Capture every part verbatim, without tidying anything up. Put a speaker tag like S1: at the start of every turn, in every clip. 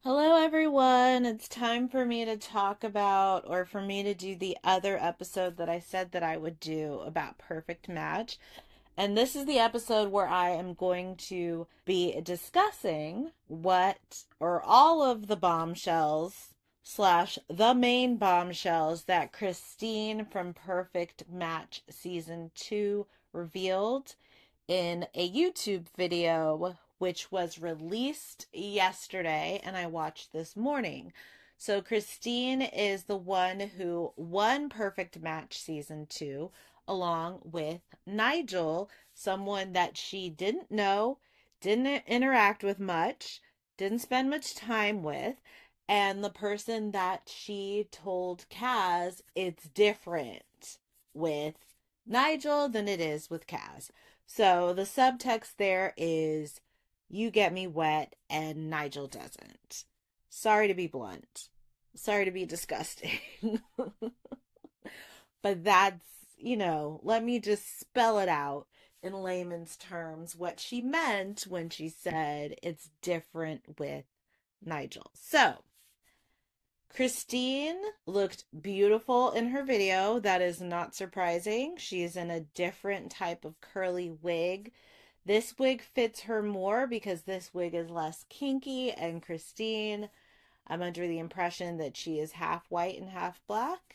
S1: Hello, everyone. It's time for me to talk about, or for me to do the other episode that I said that I would do about Perfect Match. And this is the episode where I am going to be discussing what, or all of the bombshells, slash, the main bombshells that Christine from Perfect Match Season two revealed in a YouTube video, which was released yesterday and I watched this morning. So, Christine is the one who won Perfect Match Season two, along with Nigel, someone that she didn't know, didn't interact with much, didn't spend much time with, and the person that she told Kaz it's different with Nigel than it is with Kaz. So the subtext there is you get me wet and Nigel doesn't. Sorry to be blunt. Sorry to be disgusting. But that's, you know, let me just spell it out in layman's terms what she meant when she said it's different with Nigel. So, Christine looked beautiful in her video. That is not surprising. She's in a different type of curly wig. This wig fits her more because this wig is less kinky, and Christine, I'm under the impression that she is half white and half black.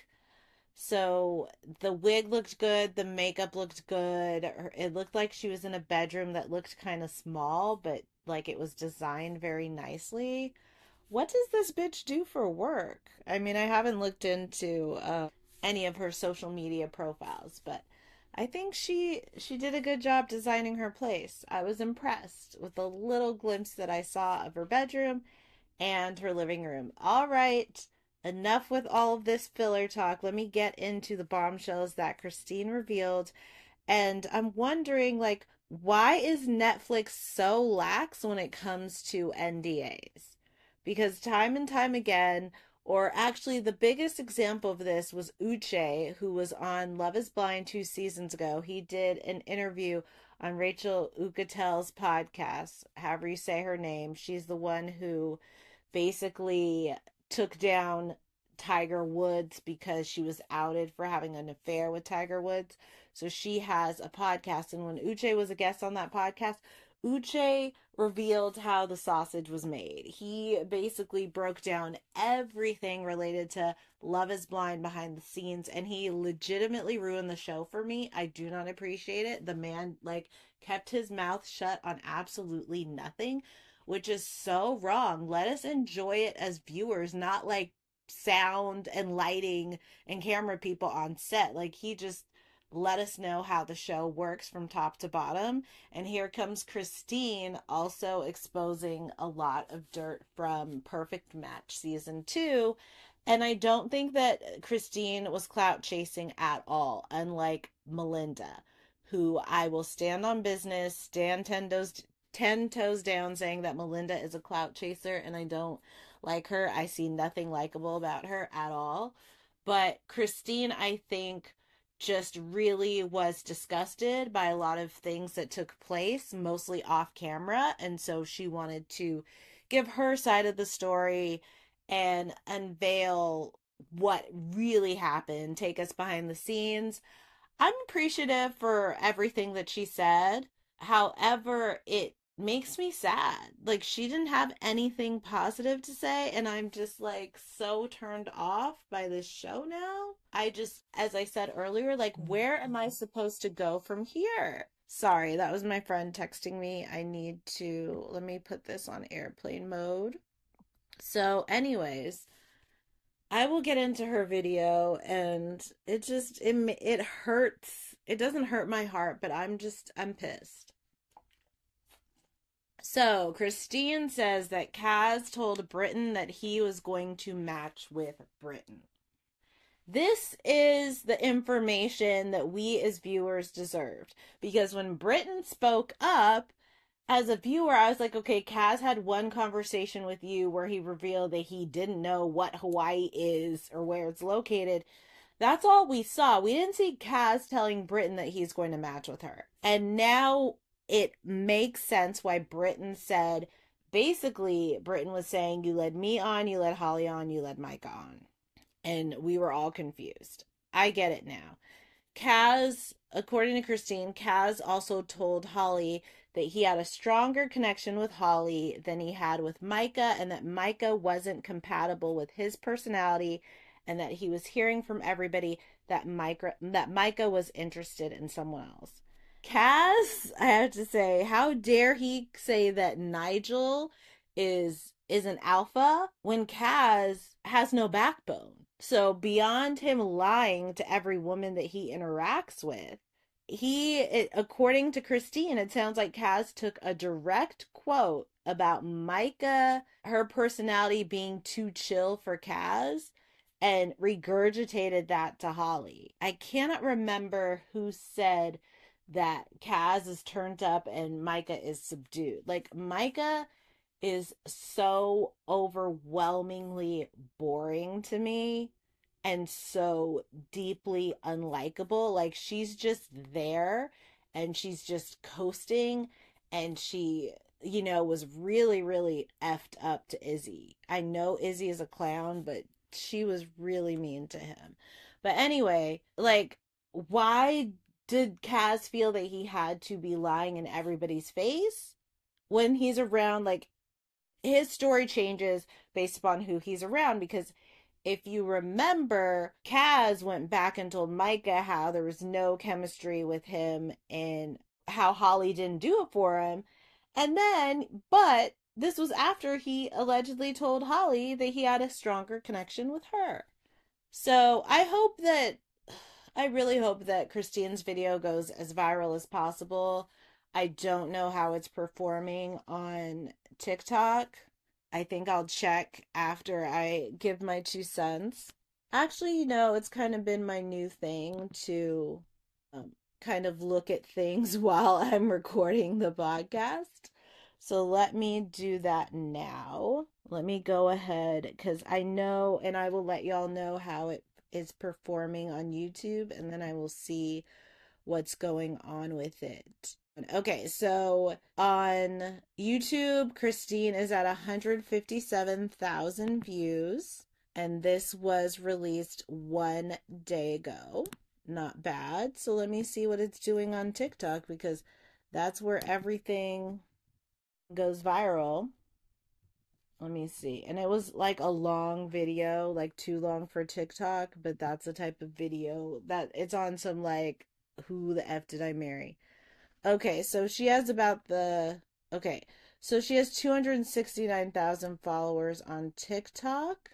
S1: So the wig looked good, the makeup looked good. It looked like she was in a bedroom that looked kind of small, but like it was designed very nicely. What does this bitch do for work? I mean, I haven't looked into uh, any of her social media profiles, but I think she she did a good job designing her place. I was impressed with the little glimpse that I saw of her bedroom and her living room. All right, enough with all of this filler talk. Let me get into the bombshells that Christine revealed. And I'm wondering, like, why is Netflix so lax when it comes to N D As? Because time and time again, or actually the biggest example of this was Uche, who was on Love is Blind two seasons ago. He did an interview on Rachel Ucatel's podcast, however you say her name. She's the one who basically took down Tiger Woods because she was outed for having an affair with Tiger Woods. So she has a podcast, and when Uche was a guest on that podcast, Uche revealed how the sausage was made. He basically broke down everything related to Love is Blind behind the scenes, and he legitimately ruined the show for me. I do not appreciate it. The man, like, kept his mouth shut on absolutely nothing, which is so wrong. Let us enjoy it as viewers, not like sound and lighting and camera people on set. Like, he just let us know how the show works from top to bottom. And here comes Christine also exposing a lot of dirt from Perfect Match Season two. And I don't think that Christine was clout chasing at all, unlike Melinda, who I will stand on business, stand ten toes, ten toes down saying that Melinda is a clout chaser and I don't like her. I see nothing likable about her at all. But Christine, I think, just really was disgusted by a lot of things that took place, mostly off camera. And so she wanted to give her side of the story and unveil what really happened, take us behind the scenes. I'm appreciative for everything that she said. However, it makes me sad. Like, she didn't have anything positive to say, and I'm just like so turned off by this show now. I just, as I said earlier, like, where am I supposed to go from here? Sorry, that was my friend texting me. I need to, let me put this on airplane mode. So, anyways, I will get into her video, and it just it it hurts. It doesn't hurt my heart, but I'm just I'm pissed. So, Christine says that Kaz told Britton that he was going to match with Britton. This is the information that we as viewers deserved, because when Britton spoke up, as a viewer, I was like, okay, Kaz had one conversation with you where he revealed that he didn't know what Hawaii is or where it's located. That's all we saw. We didn't see Kaz telling Britton that he's going to match with her. And now it makes sense why Britton said basically Britton was saying, you led me on, you led Holly on, you led Micah on. And we were all confused. I get it now. Kaz, according to Christine, Kaz also told Holly that he had a stronger connection with Holly than he had with Micah, and that Micah wasn't compatible with his personality, and that he was hearing from everybody that Micah that Micah was interested in someone else. Kaz, I have to say, how dare he say that Nigel is is an alpha when Kaz has no backbone. So beyond him lying to every woman that he interacts with, he, it, according to Christine, it sounds like Kaz took a direct quote about Micah, her personality being too chill for Kaz, and regurgitated that to Holly. I cannot remember who said that Kaz is turned up and Micah is subdued. Like, Micah is so overwhelmingly boring to me and so deeply unlikable. Like, she's just there and she's just coasting, and she, you know, was really, really effed up to Izzy. I know Izzy is a clown, but she was really mean to him. But anyway, like, why did Kaz feel that he had to be lying in everybody's face when he's around? Like, his story changes based upon who he's around, because if you remember, Kaz went back and told Micah how there was no chemistry with him and how Holly didn't do it for him. And then, but this was after he allegedly told Holly that he had a stronger connection with her. So I hope that, I really hope that Christine's video goes as viral as possible. I don't know how it's performing on TikTok. I think I'll check after I give my two cents. Actually, you know, it's kind of been my new thing to um, kind of look at things while I'm recording the podcast. So let me do that now. Let me go ahead, because I know, and I will let y'all know how it is performing on YouTube, and then I will see what's going on with it. Okay, so on YouTube, Christine is at one hundred fifty-seven thousand views, and this was released one day ago. Not bad. So let me see what it's doing on TikTok, because that's where everything goes viral. Let me see. And it was like a long video, like too long for TikTok, but that's the type of video that it's on. Some like, who the F did I marry? Okay, so she has about the, okay, so she has two hundred sixty-nine thousand followers on TikTok,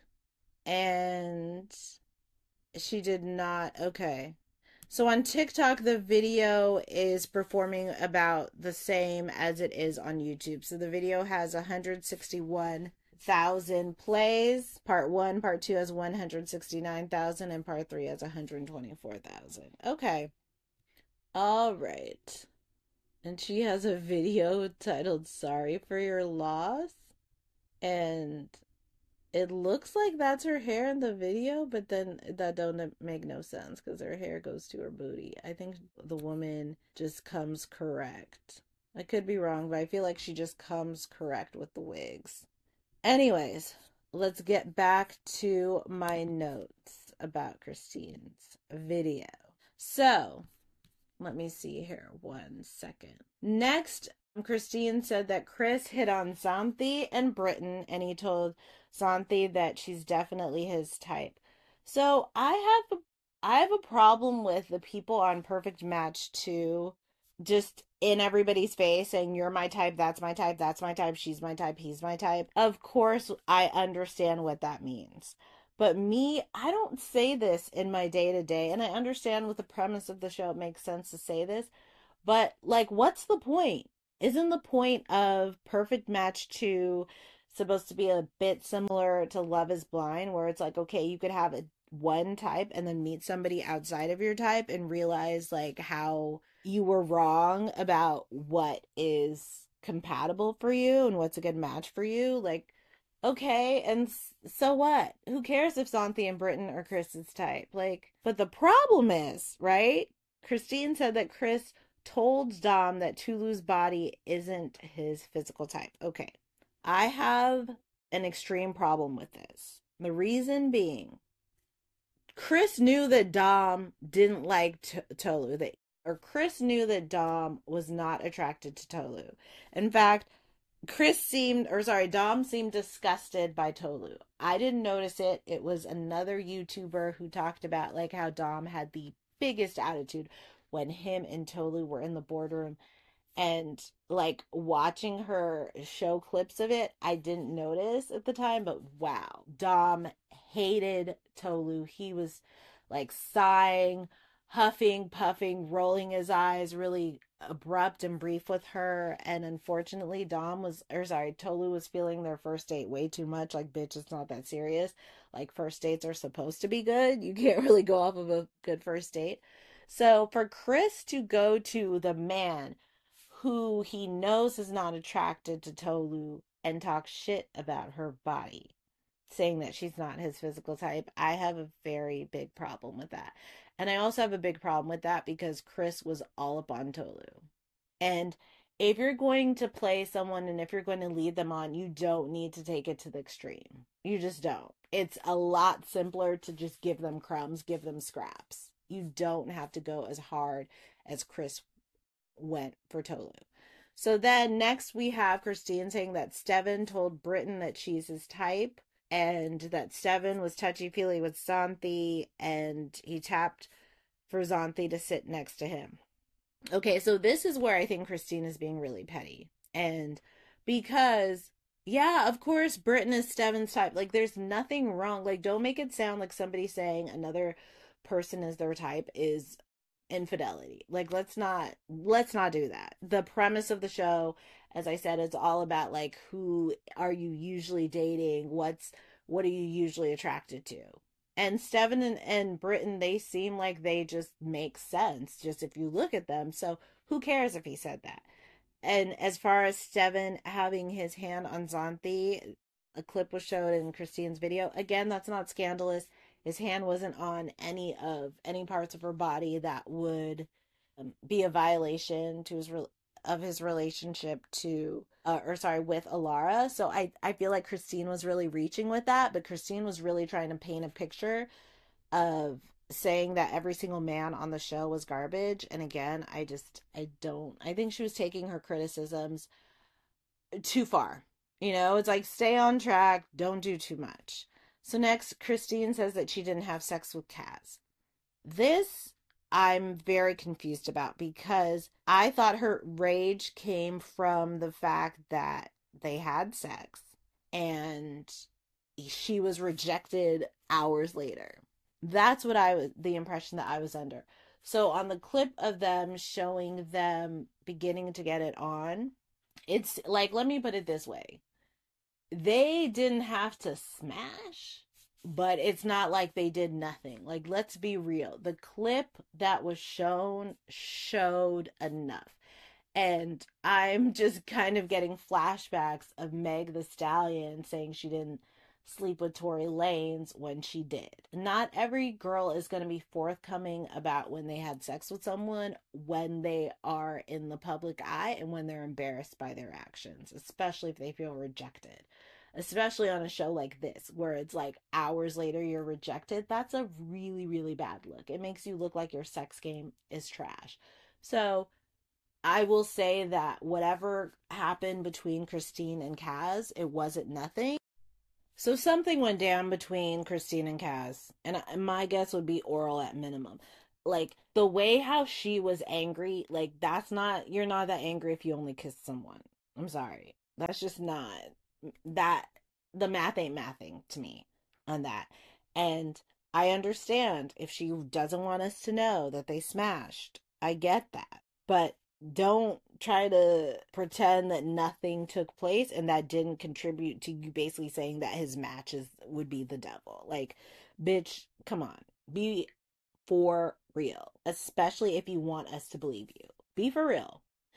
S1: and she did not, okay. So on TikTok, the video is performing about the same as it is on YouTube. So the video has one hundred sixty-one thousand plays. Part one, part two has one hundred sixty-nine thousand, and part three has one hundred twenty-four thousand. Okay. All right. And she has a video titled Sorry for Your Loss. And it looks like that's her hair in the video, but then that don't make no sense because her hair goes to her booty. I think the woman just comes correct. I could be wrong, but I feel like she just comes correct with the wigs. Anyways, let's get back to my notes about Christine's video. So, let me see here one second. Next, Christine said that Chris hit on Santhi and Britton, and he told Santhi that she's definitely his type. So I have a, I have a problem with the people on Perfect Match two just in everybody's face saying, you're my type, that's my type, that's my type, she's my type, he's my type. Of course, I understand what that means. But me, I don't say this in my day-to-day, and I understand with the premise of the show it makes sense to say this, but like, what's the point? Isn't the point of Perfect Match two supposed to be a bit similar to Love is Blind, where it's like, okay, you could have a one type and then meet somebody outside of your type and realize like how you were wrong about what is compatible for you and what's a good match for you? Like, okay, and so what? Who cares if Santhi and Britton are Chris's type? Like, but the problem is, right? Christine said that Chris told Dom that Tulu's body isn't his physical type. Okay, I have an extreme problem with this. The reason being, Chris knew that Dom didn't like T- Tolu, that or Chris knew that Dom was not attracted to Tolu. In fact, Chris seemed, or sorry, Dom seemed disgusted by Tolu. I didn't notice it. It was another YouTuber who talked about like how Dom had the biggest attitude when him and Tolu were in the boardroom, and like watching her show clips of it, I didn't notice at the time, but wow, Dom hated Tolu. He was like sighing, huffing, puffing, rolling his eyes, really abrupt and brief with her. And unfortunately, Dom was, or sorry, Tolu was feeling their first date way too much. Like, bitch, it's not that serious. Like, first dates are supposed to be good. You can't really go off of a good first date. So for Chris to go to the man who he knows is not attracted to Tolu and talk shit about her body, saying that she's not his physical type, I have a very big problem with that. And I also have a big problem with that because Chris was all up on Tolu. And if you're going to play someone and if you're going to lead them on, you don't need to take it to the extreme. You just don't. It's a lot simpler to just give them crumbs, give them scraps. You don't have to go as hard as Chris went for Tolu. So then next we have Christine saying that Steven told Britton that she's his type and that Steven was touchy feely with Xanthi and he tapped for Xanthi to sit next to him. Okay, so this is where I think Christine is being really petty. And because, yeah, of course, Britton is Steven's type. Like, there's nothing wrong. Like, don't make it sound like somebody saying another person is their type is infidelity. Like, let's not let's not do that. The premise of the show, as I said, is all about like who are you usually dating? What's what are you usually attracted to? And Steven and, and Britton, they seem like they just make sense just if you look at them. So who cares if he said that? And as far as Steven having his hand on Xanthi, a clip was showed in Christine's video. Again, that's not scandalous. His hand wasn't on any of any parts of her body that would um, be a violation to his re- of his relationship to uh, or sorry with Alara. So I I feel like Christine was really reaching with that, but Christine was really trying to paint a picture of saying that every single man on the show was garbage. And again, I just I don't I think she was taking her criticisms too far. You know, it's like stay on track, don't do too much. So next, Christine says that she didn't have sex with Kaz. This I'm very confused about because I thought her rage came from the fact that they had sex and she was rejected hours later. That's what I was, the impression that I was under. So on the clip of them showing them beginning to get it on, it's like, let me put it this way. They didn't have to smash, but it's not like they did nothing. Like, let's be real. The clip that was shown showed enough. And I'm just kind of getting flashbacks of Meg the Stallion saying she didn't sleep with Tory Lanez when she did. Not every girl is going to be forthcoming about when they had sex with someone when they are in the public eye and when they're embarrassed by their actions, especially if they feel rejected. Especially on a show like this, where it's like hours later you're rejected. That's a really, really bad look. It makes you look like your sex game is trash. So I will say that whatever happened between Christine and Kaz, it wasn't nothing. So something went down between Christine and Kaz, and my guess would be oral at minimum. Like the way how she was angry, like that's not you're not that angry if you only kissed someone. I'm sorry. That's just not that the math ain't mathing to me on that. And I understand if she doesn't want us to know that they smashed. I get that. But don't try to pretend that nothing took place and that didn't contribute to you basically saying that his matches would be the devil. Like, bitch, come on. Be for real, especially if you want us to believe you. Be for real.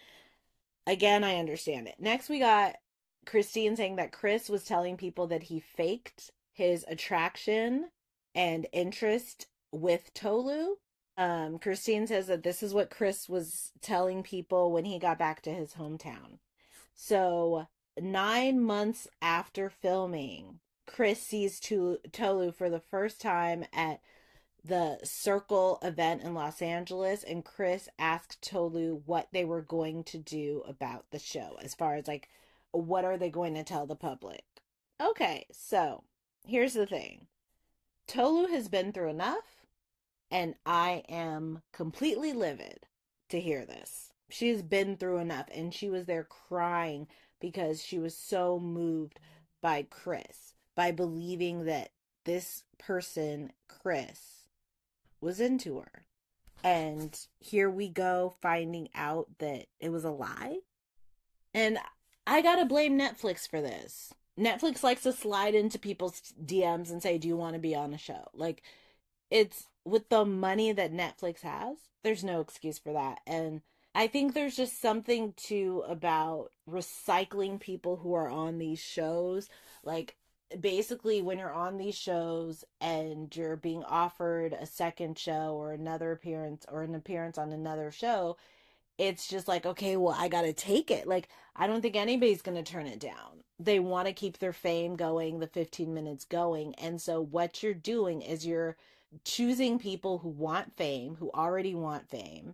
S1: Again, I understand it. Next, we got Christine saying that Chris was telling people that he faked his attraction and interest with Tolu. Um, Christine says that this is what Chris was telling people when he got back to his hometown. So Nine months after filming, Chris sees to- Tolu for the first time at the Circle event in Los Angeles, and Chris asked Tolu what they were going to do about the show, as far as like, what are they going to tell the public? Okay, so here's the thing. Tolu has been through enough, and I am completely livid to hear this. She's been through enough, and she was there crying because she was so moved by Chris, by believing that this person, Chris, was into her. And here we go finding out that it was a lie. And I gotta blame Netflix for this. Netflix likes to slide into people's D Ms and say, "Do you want to be on a show?" Like, it's with the money that Netflix has, there's no excuse for that. And I think there's just something too about recycling people who are on these shows. Like, basically, when you're on these shows and you're being offered a second show or another appearance or an appearance on another show, it's just like, okay, well, I got to take it. Like, I don't think anybody's going to turn it down. They want to keep their fame going, the fifteen minutes going. And so, what you're doing is you're choosing people who want fame, who already want fame,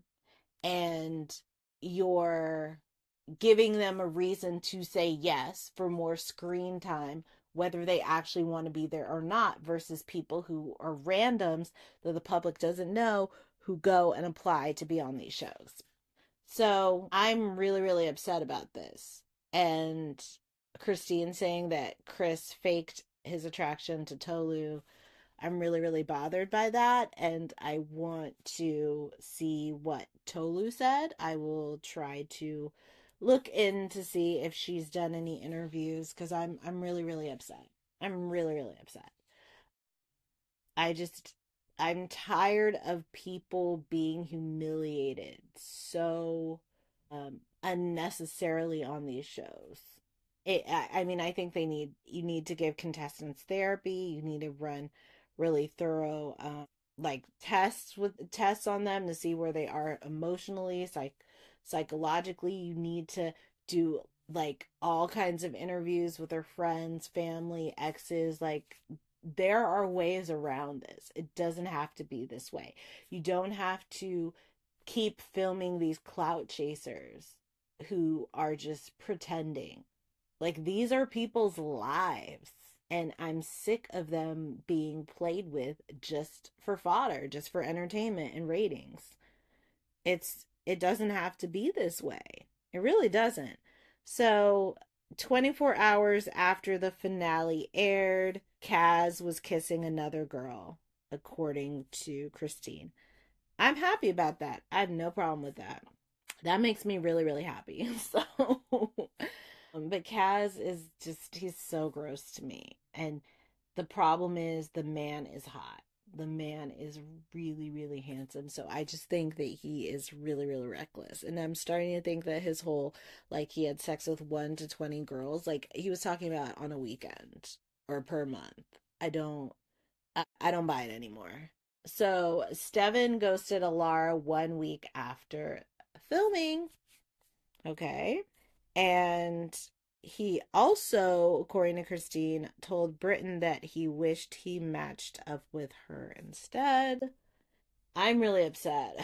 S1: and you're giving them a reason to say yes for more screen time, whether they actually want to be there or not, versus people who are randoms that the public doesn't know who go and apply to be on these shows. So I'm really, really upset about this. And Christine saying that Chris faked his attraction to Tolu, I'm really, really bothered by that. And I want to see what Tolu said. I will try to look in to see if she's done any interviews because I'm I'm really, really upset. I'm really, really upset. I just I'm tired of people being humiliated so um unnecessarily on these shows. It I, I mean I think they need you need to give contestants therapy, you need to run really thorough um like tests with tests on them to see where they are emotionally, psych psychologically. You need to do like all kinds of interviews with their friends, family, exes, like there are ways around this. It doesn't have to be this way. You don't have to keep filming these clout chasers who are just pretending. Like, these are people's lives. And I'm sick of them being played with just for fodder, just for entertainment and ratings. It's it doesn't have to be this way. It really doesn't. So, twenty-four hours after the finale aired, Kaz was kissing another girl, according to Christine. I'm happy about that. I have no problem with that. That makes me really, really happy. So, um, but Kaz is just, he's so gross to me. And the problem is the man is hot. The man is really, really handsome. So I just think that he is really, really reckless. And I'm starting to think that his whole, like, he had sex with one to twenty girls, like, he was talking about on a weekend or per month. I don't, I, I don't buy it anymore. So Steven ghosted Alara one week after filming. Okay. And he also, according to Christine, told Britain that he wished he matched up with her instead. I'm really upset.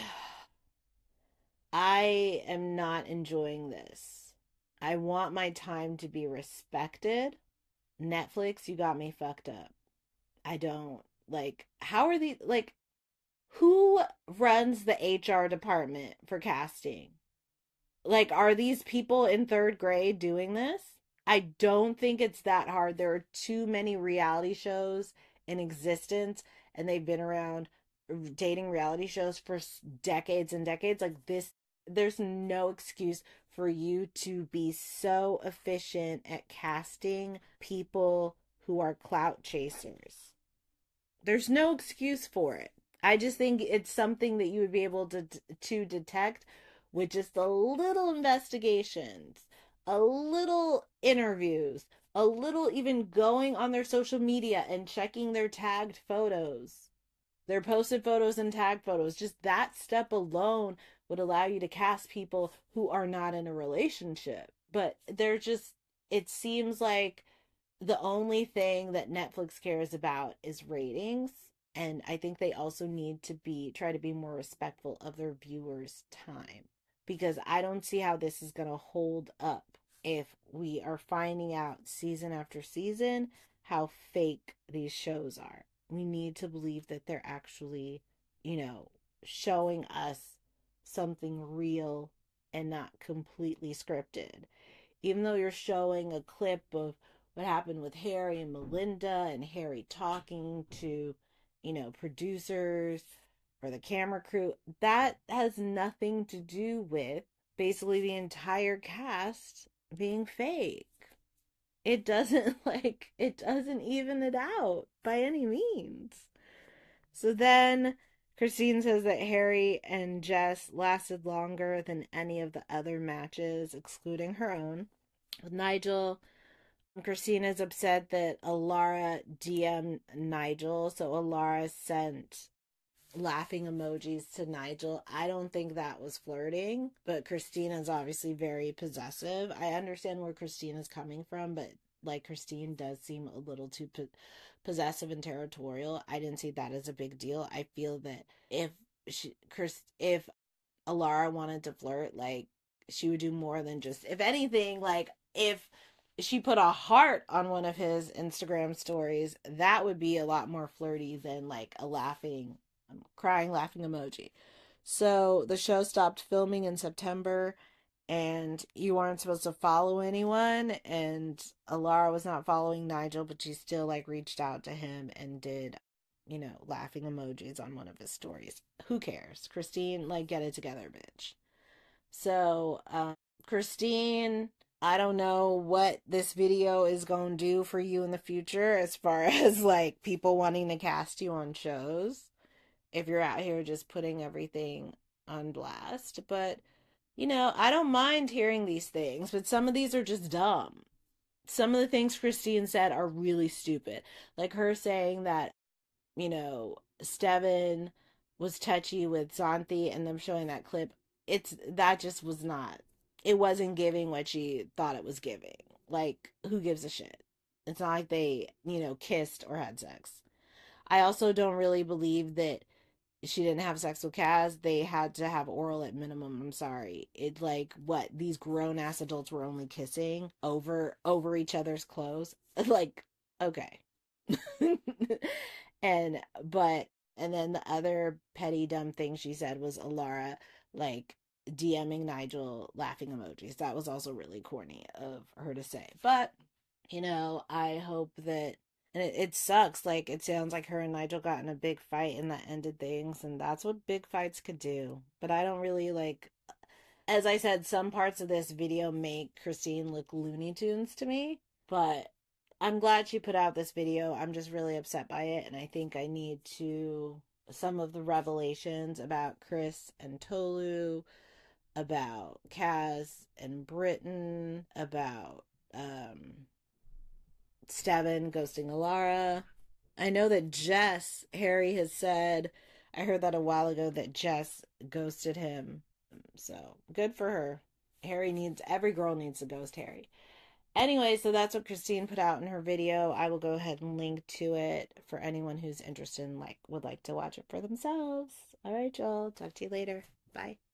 S1: I am not enjoying this. I want my time to be respected. Netflix, you got me fucked up. I don't like, how are these, like, who runs the H R department for casting? Like, are these people in third grade doing this? I don't think it's that hard. There are too many reality shows in existence, and they've been around dating reality shows for decades and decades. Like, this, there's no excuse for you to be so efficient at casting people who are clout chasers. There's no excuse for it. I just think it's something that you would be able to to detect with just a little investigations, a little interviews, a little even going on their social media and checking their tagged photos, their posted photos and tagged photos. Just that step alone would allow you to cast people who are not in a relationship. But they're just it seems like the only thing that Netflix cares about is ratings. And I think they also need to be try to be more respectful of their viewers' time, because I don't see how this is going to hold up if we are finding out season after season how fake these shows are. We need to believe that they're actually, you know, showing us something real and not completely scripted. Even though you're showing a clip of what happened with Harry and Melinda, and Harry talking to, you know, producers or the camera crew, that has nothing to do with basically the entire cast being fake. It doesn't like it doesn't even it out by any means. So then Christine says that Harry and Jess lasted longer than any of the other matches, excluding her own. With Nigel, Christina's upset that Alara D M'd Nigel, so Alara sent laughing emojis to Nigel. I don't think that was flirting, but Christina's obviously very possessive. I understand where Christina's coming from, but like Christine does seem a little too po- possessive and territorial. I didn't see that as a big deal. I feel that if she, Chris, if Alara wanted to flirt, like she would do more than just, if anything, like if she put a heart on one of his Instagram stories, that would be a lot more flirty than like a laughing, um, crying, laughing emoji. So the show stopped filming in September, and you weren't supposed to follow anyone. And Alara was not following Nigel, but she still like reached out to him and did, you know, laughing emojis on one of his stories. Who cares? Christine, like, get it together, bitch. So, um, Christine, I don't know what this video is going to do for you in the future as far as like people wanting to cast you on shows if you're out here just putting everything on blast. But, you know, I don't mind hearing these things, but some of these are just dumb. Some of the things Christine said are really stupid. Like her saying that, you know, Steven was touchy with Santi and them showing that clip. It's that just was not, it wasn't giving what she thought it was giving. Like, who gives a shit? It's not like they, you know, kissed or had sex. I also don't really believe that she didn't have sex with Kaz. They had to have oral at minimum. I'm sorry. It like what these grown ass adults were only kissing over over each other's clothes. Like, okay. and but and then the other petty dumb thing she said was Alara like DMing Nigel laughing emojis. That was also really corny of her to say. But you know, I hope that, and it, it sucks. Like, it sounds like her and Nigel got in a big fight and that ended things, and that's what big fights could do. But I don't really like, as I said, some parts of this video make Christine look Looney Tunes to me, but I'm glad she put out this video. I'm just really upset by it, and I think I need to, some of the revelations about Chris and Tolu, about Kaz and Britton, about um Steven ghosting Alara. I know that Jess, Harry has said, I heard that a while ago that Jess ghosted him. So good for her. Harry needs, every girl needs to ghost Harry. Anyway, so that's what Christine put out in her video. I will go ahead and link to it for anyone who's interested and like would like to watch it for themselves. All right, y'all. Talk to you later. Bye.